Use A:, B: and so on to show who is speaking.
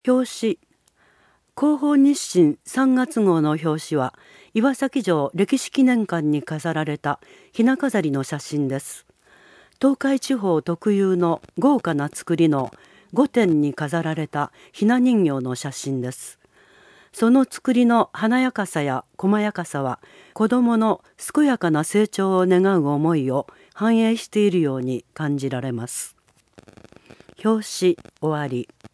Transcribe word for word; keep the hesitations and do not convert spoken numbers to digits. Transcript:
A: 表紙。広報日新さんがつ号の表紙は岩崎城歴史記念館に飾られたひな飾りの写真です。東海地方特有の豪華な作りの御殿に飾られたひな人形の写真です。その作りの華やかさや細やかさは子どもの健やかな成長を願う思いを反映しているように感じられます。表紙終わり。